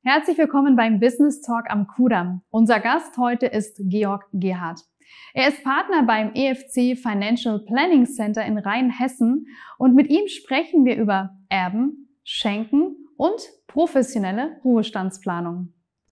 Herzlich willkommen beim Business Talk am Kudamm. Unser Gast heute ist Georg Gerhardt. Er ist Partner beim EFC Financial Planning Center in Rheinhessen und mit ihm sprechen wir über Erben, Schenken und professionelle Ruhestandsplanung.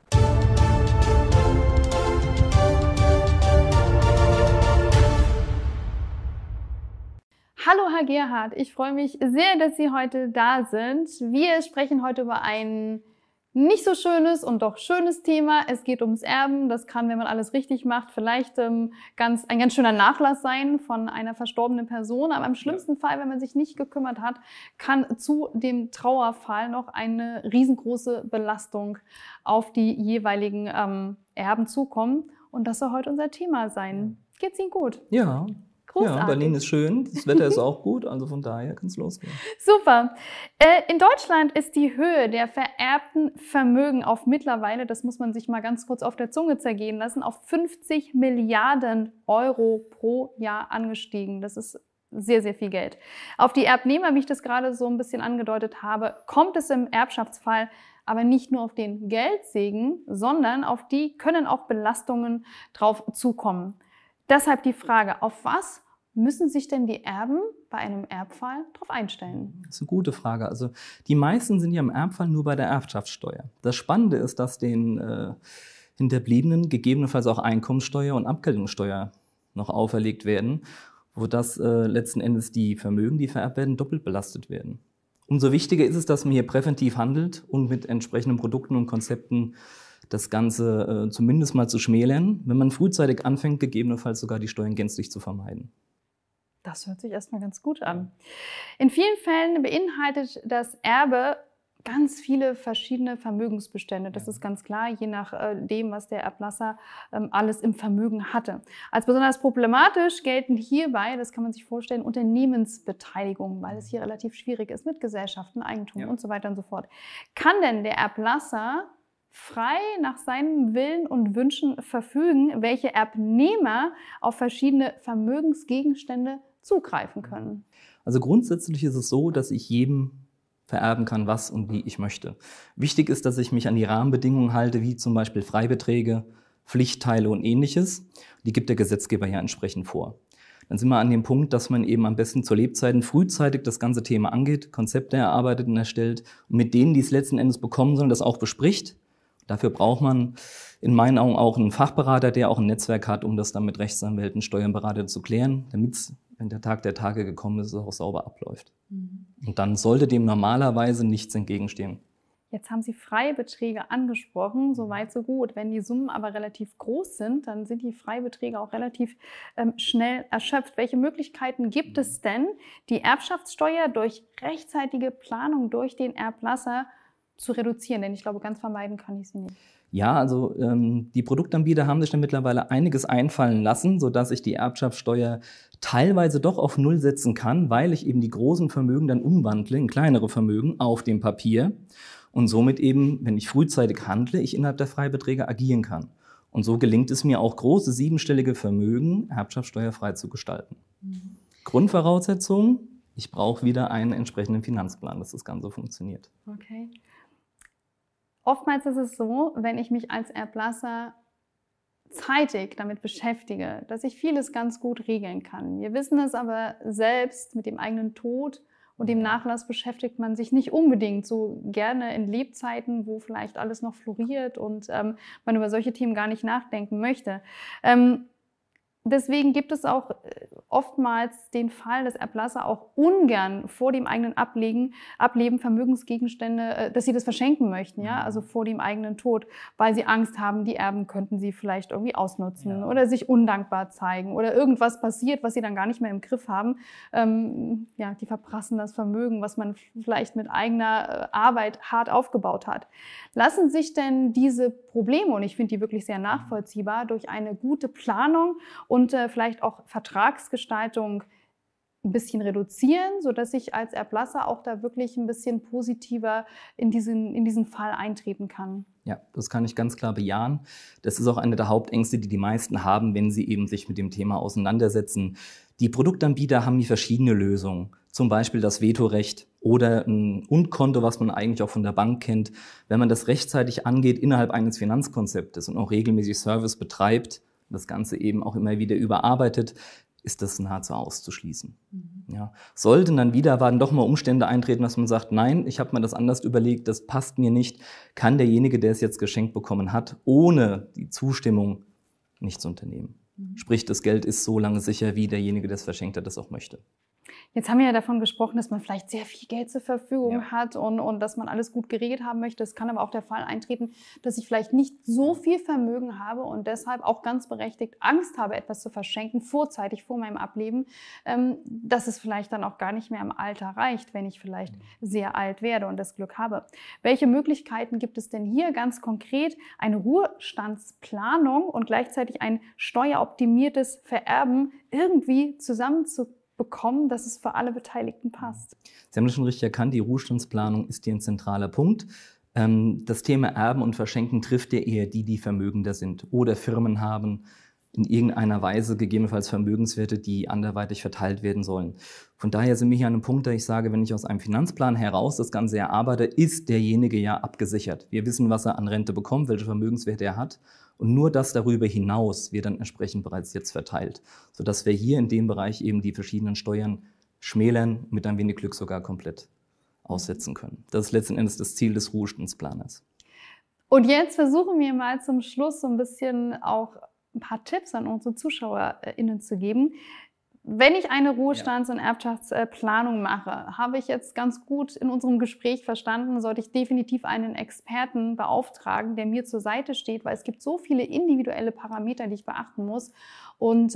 Hallo Herr Gerhardt, ich freue mich sehr, dass Sie heute da sind. Wir sprechen heute über ein nicht so schönes und doch schönes Thema. Es geht ums Erben. Das kann, wenn man alles richtig macht, vielleicht ein ganz schöner Nachlass sein von einer verstorbenen Person. Aber im schlimmsten Fall, wenn man sich nicht gekümmert hat, kann zu dem Trauerfall noch eine riesengroße Belastung auf die jeweiligen Erben zukommen. Und das soll heute unser Thema sein. Geht's Ihnen gut? Ja. Großartig. Ja, Berlin ist schön, das Wetter ist auch gut, also von daher kann es losgehen. Super. In Deutschland ist die Höhe der vererbten Vermögen auf mittlerweile, das muss man sich mal ganz kurz auf der Zunge zergehen lassen, auf 50 Milliarden Euro pro Jahr angestiegen. Das ist sehr, sehr viel Geld. Auf die Erbnehmer, wie ich das gerade so ein bisschen angedeutet habe, kommt es im Erbschaftsfall aber nicht nur auf den Geldsegen, sondern auf die können auch Belastungen drauf zukommen. Deshalb die Frage, auf was müssen sich denn die Erben bei einem Erbfall darauf einstellen? Das ist eine gute Frage. Also die meisten sind ja im Erbfall nur bei der Erbschaftssteuer. Das Spannende ist, dass den Hinterbliebenen gegebenenfalls auch Einkommensteuer und Abgeltungssteuer noch auferlegt werden, sodass letzten Endes die Vermögen, die vererbt werden, doppelt belastet werden. Umso wichtiger ist es, dass man hier präventiv handelt und mit entsprechenden Produkten und Konzepten das Ganze zumindest mal zu schmälern, wenn man frühzeitig anfängt, gegebenenfalls sogar die Steuern gänzlich zu vermeiden. Das hört sich erstmal ganz gut an. In vielen Fällen beinhaltet das Erbe ganz viele verschiedene Vermögensbestände. Das ist ganz klar, je nachdem, was der Erblasser alles im Vermögen hatte. Als besonders problematisch gelten hierbei, das kann man sich vorstellen, Unternehmensbeteiligungen, weil es hier relativ schwierig ist mit Gesellschaften, Eigentum und so weiter und so fort. Kann denn der Erblasser frei nach seinem Willen und Wünschen verfügen, welche Erbnehmer auf verschiedene Vermögensgegenstände zugreifen können? Also grundsätzlich ist es so, dass ich jedem vererben kann, was und wie ich möchte. Wichtig ist, dass ich mich an die Rahmenbedingungen halte, wie zum Beispiel Freibeträge, Pflichtteile und Ähnliches. Die gibt der Gesetzgeber ja entsprechend vor. Dann sind wir an dem Punkt, dass man eben am besten zu Lebzeiten frühzeitig das ganze Thema angeht, Konzepte erarbeitet und erstellt und mit denen, die es letzten Endes bekommen sollen, das auch bespricht. Dafür braucht man in meinen Augen auch einen Fachberater, der auch ein Netzwerk hat, um das dann mit Rechtsanwälten, Steuerberatern zu klären, damit es, wenn der Tag der Tage gekommen ist, auch sauber abläuft. Und dann sollte dem normalerweise nichts entgegenstehen. Jetzt haben Sie Freibeträge angesprochen, so weit, so gut. Wenn die Summen aber relativ groß sind, dann sind die Freibeträge auch relativ schnell erschöpft. Welche Möglichkeiten gibt es denn, die Erbschaftssteuer durch rechtzeitige Planung durch den Erblasser zu reduzieren? Denn ich glaube, ganz vermeiden kann ich sie nicht. Ja, also die Produktanbieter haben sich dann mittlerweile einiges einfallen lassen, sodass ich die Erbschaftssteuer teilweise doch auf Null setzen kann, weil ich eben die großen Vermögen dann umwandle in kleinere Vermögen auf dem Papier und somit eben, wenn ich frühzeitig handle, ich innerhalb der Freibeträge agieren kann. Und so gelingt es mir auch, große siebenstellige Vermögen erbschaftssteuerfrei zu gestalten. Grundvoraussetzung, ich brauche wieder einen entsprechenden Finanzplan, dass das Ganze funktioniert. Okay. Oftmals ist es so, wenn ich mich als Erblasser zeitig damit beschäftige, dass ich vieles ganz gut regeln kann. Wir wissen es aber selbst, mit dem eigenen Tod und dem Nachlass beschäftigt man sich nicht unbedingt so gerne in Lebzeiten, wo vielleicht alles noch floriert und man über solche Themen gar nicht nachdenken möchte. Deswegen gibt es auch oftmals den Fall, dass Erblasser auch ungern vor dem eigenen Ableben Vermögensgegenstände, dass sie das verschenken möchten, ja, also vor dem eigenen Tod, weil sie Angst haben, die Erben könnten sie vielleicht irgendwie ausnutzen oder sich undankbar zeigen oder irgendwas passiert, was sie dann gar nicht mehr im Griff haben. Die verprassen das Vermögen, was man vielleicht mit eigener Arbeit hart aufgebaut hat. Lassen sich denn diese Probleme, und ich finde die wirklich sehr nachvollziehbar, durch eine gute Planung und vielleicht auch Vertragsgestaltung ein bisschen reduzieren, sodass ich als Erblasser auch da wirklich ein bisschen positiver in diesen Fall eintreten kann? Ja, das kann ich ganz klar bejahen. Das ist auch eine der Hauptängste, die die meisten haben, wenn sie eben sich mit dem Thema auseinandersetzen. Die Produktanbieter haben hier verschiedene Lösungen, zum Beispiel das Vetorecht oder ein Und-Konto, was man eigentlich auch von der Bank kennt. Wenn man das rechtzeitig angeht innerhalb eines Finanzkonzeptes und auch regelmäßig Service betreibt, das Ganze eben auch immer wieder überarbeitet, ist das nahezu auszuschließen. Ja. Sollten dann wieder erwarten doch mal Umstände eintreten, dass man sagt, nein, ich habe mir das anders überlegt, das passt mir nicht, kann derjenige, der es jetzt geschenkt bekommen hat, ohne die Zustimmung nichts unternehmen. Sprich, das Geld ist so lange sicher, wie derjenige, der es verschenkt hat, das auch möchte. Jetzt haben wir ja davon gesprochen, dass man vielleicht sehr viel Geld zur Verfügung hat und dass man alles gut geregelt haben möchte. Es kann aber auch der Fall eintreten, dass ich vielleicht nicht so viel Vermögen habe und deshalb auch ganz berechtigt Angst habe, etwas zu verschenken, vorzeitig vor meinem Ableben, dass es vielleicht dann auch gar nicht mehr im Alter reicht, wenn ich vielleicht sehr alt werde und das Glück habe. Welche Möglichkeiten gibt es denn hier ganz konkret, eine Ruhestandsplanung und gleichzeitig ein steueroptimiertes Vererben irgendwie zusammenzubekommen, dass es für alle Beteiligten passt? Sie haben das schon richtig erkannt, die Ruhestandsplanung ist hier ein zentraler Punkt. Das Thema Erben und Verschenken trifft ja eher die, die vermögender sind oder Firmen haben in irgendeiner Weise gegebenenfalls Vermögenswerte, die anderweitig verteilt werden sollen. Von daher sind wir hier an einem Punkt, da ich sage, wenn ich aus einem Finanzplan heraus das Ganze erarbeite, ist derjenige ja abgesichert. Wir wissen, was er an Rente bekommt, welche Vermögenswerte er hat. Und nur das darüber hinaus wird dann entsprechend bereits jetzt verteilt, sodass wir hier in dem Bereich eben die verschiedenen Steuern schmälern, mit ein wenig Glück sogar komplett aussetzen können. Das ist letzten Endes das Ziel des Ruhestandsplaners. Und jetzt versuchen wir mal zum Schluss so ein bisschen auch ein paar Tipps an unsere ZuschauerInnen zu geben. Wenn ich eine Ruhestands- und Erbschaftsplanung mache, habe ich jetzt ganz gut in unserem Gespräch verstanden, sollte ich definitiv einen Experten beauftragen, der mir zur Seite steht, weil es gibt so viele individuelle Parameter, die ich beachten muss. Und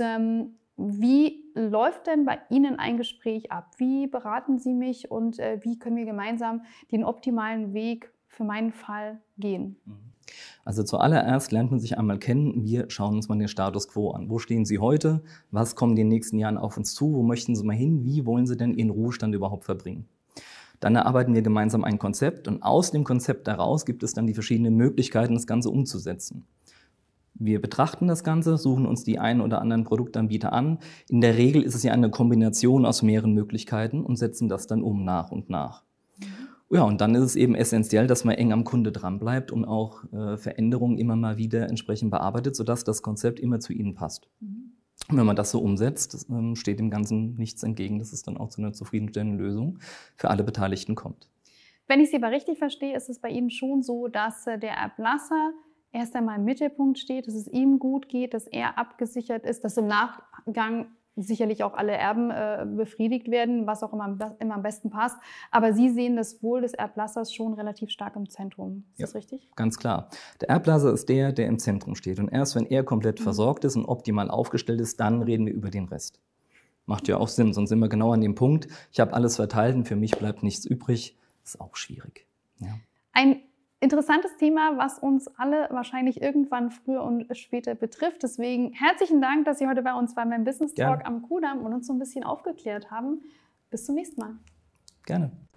wie läuft denn bei Ihnen ein Gespräch ab? Wie beraten Sie mich und wie können wir gemeinsam den optimalen Weg für meinen Fall gehen? Also zuallererst lernt man sich einmal kennen. Wir schauen uns mal den Status quo an. Wo stehen Sie heute? Was kommen in den nächsten Jahren auf uns zu? Wo möchten Sie mal hin? Wie wollen Sie denn Ihren Ruhestand überhaupt verbringen? Dann erarbeiten wir gemeinsam ein Konzept und aus dem Konzept heraus gibt es dann die verschiedenen Möglichkeiten, das Ganze umzusetzen. Wir betrachten das Ganze, suchen uns die einen oder anderen Produktanbieter an. In der Regel ist es ja eine Kombination aus mehreren Möglichkeiten und setzen das dann um nach und nach. Ja, und dann ist es eben essentiell, dass man eng am Kunde dranbleibt und auch Veränderungen immer mal wieder entsprechend bearbeitet, sodass das Konzept immer zu Ihnen passt. Und wenn man das so umsetzt, steht dem Ganzen nichts entgegen, dass es dann auch zu einer zufriedenstellenden Lösung für alle Beteiligten kommt. Wenn ich Sie aber richtig verstehe, ist es bei Ihnen schon so, dass der Erblasser erst einmal im Mittelpunkt steht, dass es ihm gut geht, dass er abgesichert ist, dass im Nachgang sicherlich auch alle Erben befriedigt werden, was auch immer am besten passt. Aber Sie sehen das Wohl des Erblassers schon relativ stark im Zentrum. Ist das richtig? Ganz klar. Der Erblasser ist der im Zentrum steht. Und erst wenn er komplett versorgt ist und optimal aufgestellt ist, dann reden wir über den Rest. Macht ja auch Sinn, sonst sind wir genau an dem Punkt. Ich habe alles verteilt und für mich bleibt nichts übrig. Ist auch schwierig. Ja. Ein interessantes Thema, was uns alle wahrscheinlich irgendwann früher und später betrifft. Deswegen herzlichen Dank, dass Sie heute bei uns waren beim Business Talk am Kudamm und uns so ein bisschen aufgeklärt haben. Bis zum nächsten Mal. Gerne.